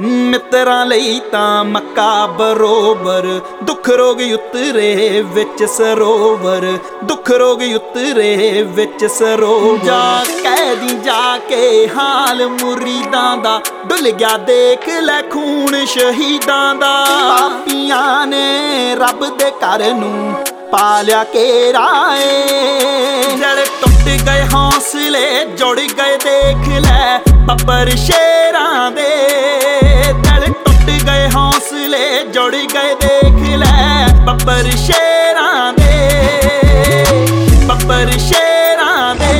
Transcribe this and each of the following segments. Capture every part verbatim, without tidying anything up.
ਮਿੱਤਰਾਂ ਲਈ ਤਾਂ ਮੱਕਾ ਬਰੋਬਰ, ਦੁੱਖ ਰੋਗ ਉਤਰੇ ਵਿੱਚ ਸਰੋਵਰ, ਦੁੱਖ ਰੋਗ ਉਤਰੇ ਵਿੱਚ ਸਰੋਵਰ। ਜਾ ਕਹਿ ਦੀ ਜਾ ਕੇ ਹਾਲ ਮੁਰੀਦਾਂ ਦਾ, ਡੁੱਲ ਗਿਆ ਦੇਖ ਲੈ ਖੂਨ ਸ਼ਹੀਦਾਂ ਦਾ। ਪਾਪੀਆਂ ਨੇ ਰੱਬ ਦੇ ਘਰ ਨੂੰ ਪਾ ਲਿਆ ਘੇਰਾ ਏ, ਜਿਹੜੇ ਟੁੱਟ ਗਏ ਹੌਸਲੇ ਜੁੜ ਗਏ ਦੇਖ ਲੈ ਬੱਬਰ ਸ਼ੇਰਾਂ ਦੇ। ਦਿਲ ਟੁੱਟ ਗਏ ਹੌਸਲੇ ਜੁੜ ਗਏ ਦੇਖ ਲੈ ਬੱਬਰ ਸ਼ੇਰਾਂ ਦੇ, ਬੱਬਰ ਸ਼ੇਰਾਂ ਦੇ।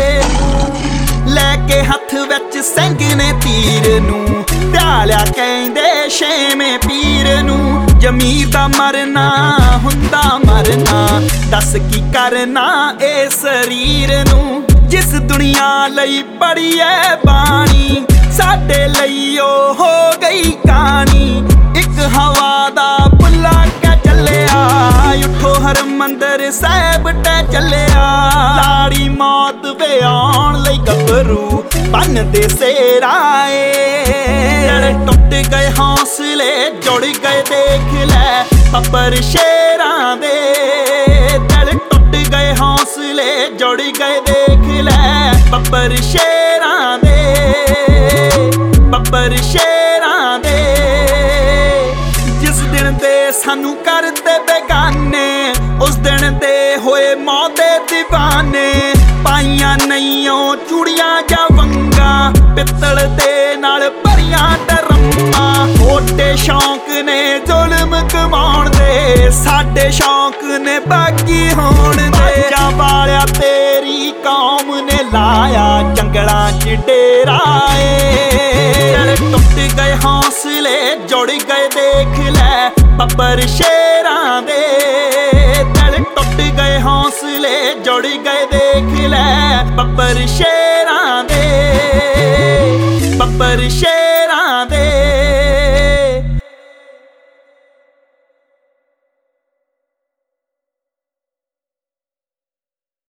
ਲੈ ਕੇ ਹੱਥ ਵਿੱਚ ਸਿੰਘ ਨੇ ਤੀਰ ਨੂੰ, ਪਿਆਲਿਆ ਕਹਿੰਦੇ ਛੇਵੇਂ ਪੀਰ ਨੂੰ। ਜ਼ਮੀਰ ਦਾ ਮਰਨਾ ਹੁੰਦਾ ਮਰਨਾ, ਦੱਸ ਕੀ ਕਰਨਾ ਏ ਸਰੀਰ ਨੂੰ। ਜਿਸ ਦੁਨੀਆ ਲਈ ਪੜੀ ਐ ਬਾਣੀ, ਸਾਡੇ ਲਈ ਉਹ ਹੋ ਗਈ ਕਹਾਣੀ। ਇੱਕ ਹਵਾ ਦਾ ਬੁੱਲਾ ਕੇ ਚੱਲਿਆ, ਉੱਠੋ ਹਰਮੰਦਰ ਸਾਹਿਬ ਟੇ ਚੱਲਿਆ। ਲਾੜੀ ਮੌਤ ਵੇ ਆਉਣ ਲਈ ਗੱਭਰੂ ਬੰਨਦੇ ਸੇਰਾ ਏ, ਜਿਹੜੇ ਟੁੱਟ ਗਏ ਹੌਸਲੇ ਜੁੜ ਗਏ ਦੇਖ ਲੈ ਬੱਬਰ ਸ਼ੇਰਾਂ ਦੇ। ਦਿਲ ਟੁੱਟ ਗਏ ਹੌਸਲੇ ਜੁੜ ਗਏ ਦੇਖ ਲੈ ਬੱਬਰ ਸ਼ੇਰਾਂ ਦੇ, ਬੱਬਰ ਸ਼ੇਰਾਂ ਦੇ। ਜਿਸ ਦਿਨ ਦੇ ਸਾਨੂੰ ਕਰਦੇ ਬੇਗਾਨੇ, ਉਸ ਦਿਨ ਦੇ ਹੋਏ ਮੌਤ ਦੇ ਦੀਵਾਨੇ। ਪਾਈਆਂ ਨਹੀਂਓ ਚੂੜੀਆਂ ਜਾਂ ਵੰਗਾਂ, ਪਿੱਤਲ ਦੇ ਨਾਲ ਭਰੀਆਂ ਡਰਮਾਂ। ਛੋਟੇ ਸ਼ੌਂਕ ਨੇ ਜ਼ੁਲਮ ਕਮਾਉਣ ਦੇ, ਸਾਡੇ ਸ਼ੌਂਕ ਨੇ ਬਾਗੀ ਹੋਣ ਦੇ। ਬੱਚਾ ਵਾਲਿਆ ਤੇਰੀ ਕੌਮ ਨੇ ਲਾਇਆ ਜੰਗਲਾਂ 'ਚ ਡੇਰਾ ਏ, ਟੁੱਟ ਗਏ ਹੌਸਲੇ ਜੁੜ ਗਏ ਦੇਖ ਲੈ ਬੱਬਰ ਸ਼ੇਰਾਂ ਦੇ। ਦਿਲ ਟੁੱਟ ਗਏ ਹੌਸਲੇ ਜੁੜ ਗਏ ਦੇਖ ਲੈ ਬੱਬਰ ਸ਼ੇਰਾਂ ਦੇ, ਬੱਬਰ ਸ਼ੇਰਾਂ